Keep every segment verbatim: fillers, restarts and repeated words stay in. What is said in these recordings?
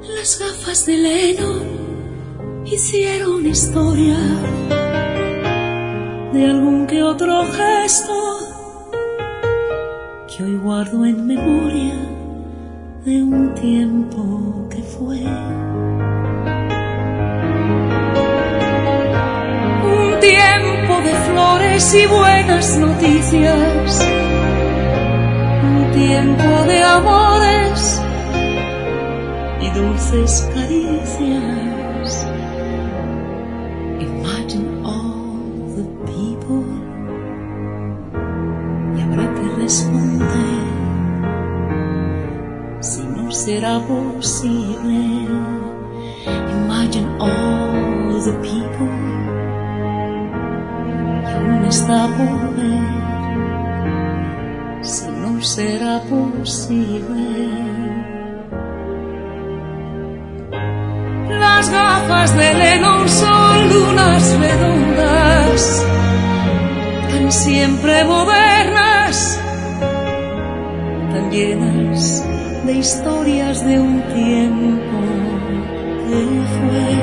Las gafas de Lennon hicieron historia de algún que otro gesto que hoy guardo en memoria de un tiempo que fue. Un tiempo de flores y buenas noticias, un tiempo de amores y dulces caricias. Imagine all the people, y habrá que responder si no será posible. Imagine all the people, y aún está por ver si no será posible. Las gafas de Lennon son lunas redondas, tan siempre modernas, tan llenas de historias de un tiempo que fue.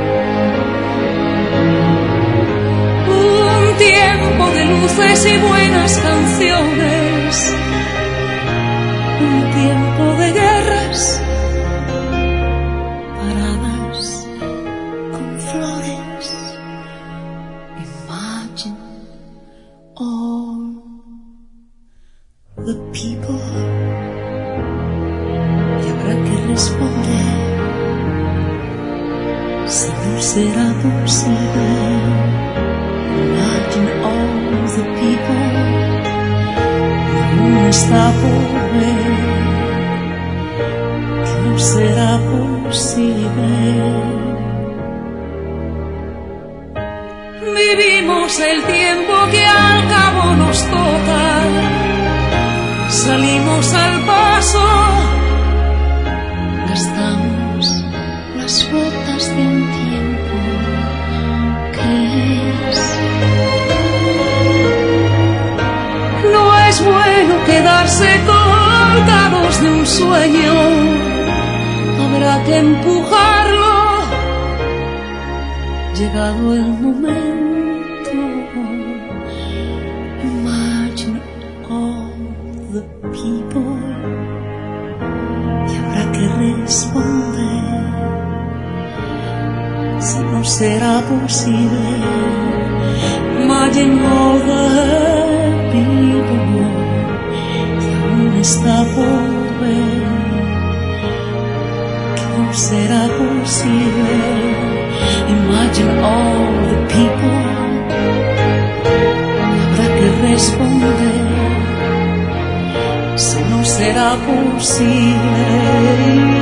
Un tiempo de luces y buenas canciones, un tiempo de guerras paradas con flores. Imagine all the people, y habrá que responder si no será posible. Imagine all the people, y aún está por ver que no será posible. Vivimos el tiempo que al cabo nos toca, salimos al paso, gastamos las botas de un tiempo que es. No es bueno quedarse colgados de un sueño, habrá que empujarlo llegado el momento. Imagine all the people, y habrá que responder si no será posible. Imagine all the people, y aún está por ver que no será posible. Imagine all the people, habrá que responder si no será posible.